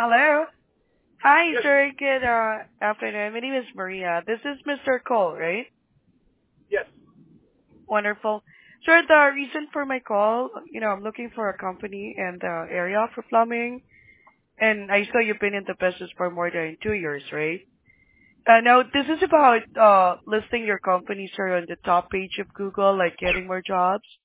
Hello. Hi, Yes, sir. Good afternoon. My name is Maria. This is Mr. Cole, right? yes. Wonderful. Sir, the reason for my call, I'm looking for a company in the area for plumbing, and I saw you've been in the business for more than 2 years, right? Now, this is about listing your company, sir, on the top page of Google, like getting more jobs.